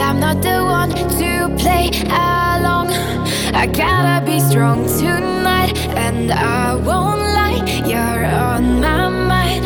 I'm not the one to play along. I gotta be strong tonight, and I won't lie, you're on my mind.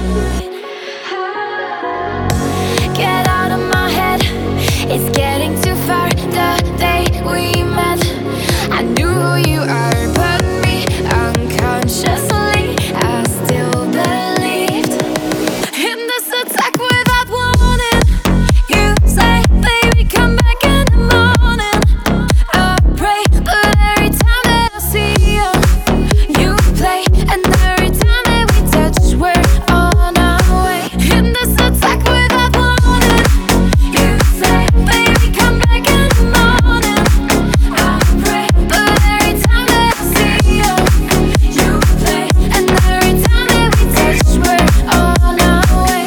Get out of my head, it's getting too far. The day we met, I knew who you are, but me, unconsciously, I still believed in this attack without warning. You say, baby, come back in the morning. I pray, but every time that I see you, you play, and every time that we touch, we're on our way. In this attack without warning. You say, baby, come back in the morning. I pray, but every time that I see you, you play, and every time that we touch, we're on our way.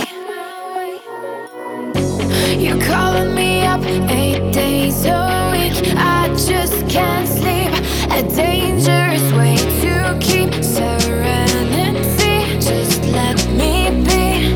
You're calling me up 8 days a week. I just can't sleep. A dangerous way to keep serenity. Just let me be.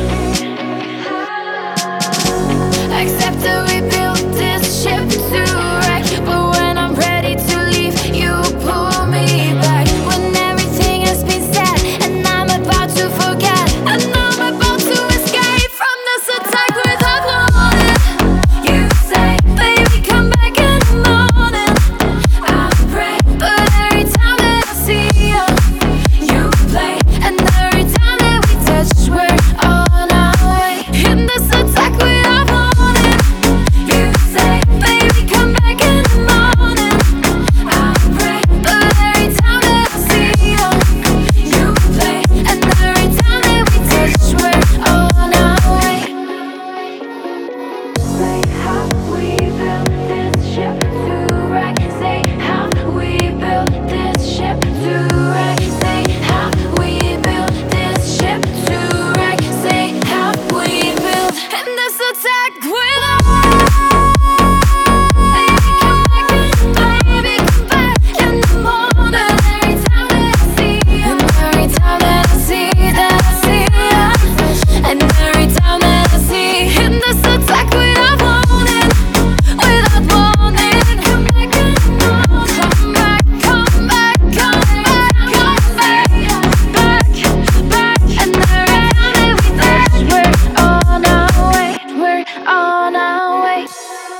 Accept that we built this ship to wreck, but when I'm ready to leave, you pull me back. When everything has been said and I'm about to forget, and I'm about to escape from this attack without warning. You say, baby, come back in the morning. I pray, but every time that I see you, you play, and every time that we touch, we're on our way. In this attack without warning. You say, baby, come back in the morning. I pray, but every time that I see you, you play, and every time that we touch, we're on our way. Say how we built this ship to wreck. Say how we built this ship to wreck. Say how we built this ship to wreck. Say how we built in this attack without. Baby, come back in the morning. Every time that I see you, and every time that I see you, and every time that I see in this attack without warning, without warning. Come back in the morning. Come back, come back, come back, come back, back. And every time that we touch, we're on our way. We're on our way.